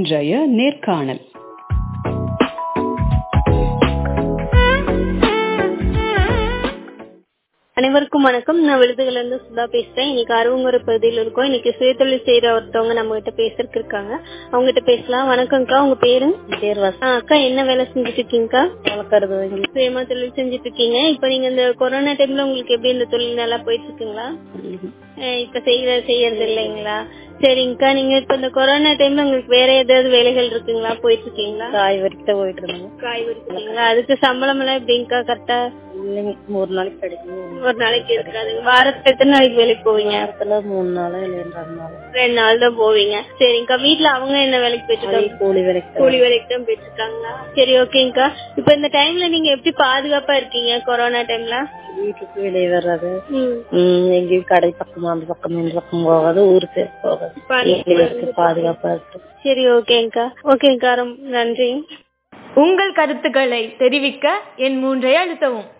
இன்றைய நேர்காணல். அனைவருக்கும் வணக்கம். நான் விருதுகள்ல இருந்து சுதா பேசுறேன். இன்னைக்கு அருவங்குற பகுதியில் இருக்கோம். இன்னைக்கு சுயதொழில் செய்யற ஒருத்தவங்க நம்ம கிட்ட பேசுறதுக்கு இருக்காங்க. அவங்க கிட்ட பேசலாம். வணக்கம்க்கா, உங்க பேரு? அக்கா, என்ன வேலை செஞ்சுட்டு இருக்கீங்கக்கா? சுயமா தொழில் செஞ்சுட்டு இருக்கீங்க. இப்ப நீங்க இந்த கொரோனா டைம்ல உங்களுக்கு எப்படி இந்த தொழில் நல்லா போயிட்டு இருக்குங்களா? இப்ப செய்யறது இல்லைங்களா? சரிங்கக்கா, நீங்க இப்ப இந்த கொரோனா டைம்ல உங்களுக்கு வேற ஏதாவது வேலைகள் இருக்குங்களா? போயிட்டு இருக்கீங்களா? காய்கறி போயிட்டு இருந்தோம். காய்கறி அதுக்கு சம்பளம் எல்லாம் எப்படிங்கக்கா? கரெக்டா இல்லைங்க, ஒரு நாளைக்கு கிடைக்கும், ஒரு நாளைக்கு இருக்காது. வாரத்துக்கு எத்தனை நாளைக்கு வேலைக்கு போவீங்க? 3 நாள் இல்ல 2 நாள். 2 நாள் தான் போவீங்க. சரிங்கக்கா, வீட்டுல அவங்க என்ன வேலைக்கு போயிட்டு இருக்காங்க? கூலி வேலைக்கு தான் போயிட்டு இருக்காங்களா? சரி, ஓகேங்கக்கா. இப்ப இந்த டைம்ல நீங்க எப்படி பாதுகாப்பா இருக்கீங்க கொரோனா டைம்ல? வீட்டுக்கு வெளியே வர்றது, எங்கேயும் கடை பக்கமா அந்த பக்கம் இந்த பக்கம் போகாது, ஊருக்கு போகாது, பாதுகாப்பா இருக்கு. சரி, ஓகேங்கக்கா, ரொம்ப நன்றி. உங்கள் கருத்துக்களை தெரிவிக்க என் 3 அழுத்தவும்.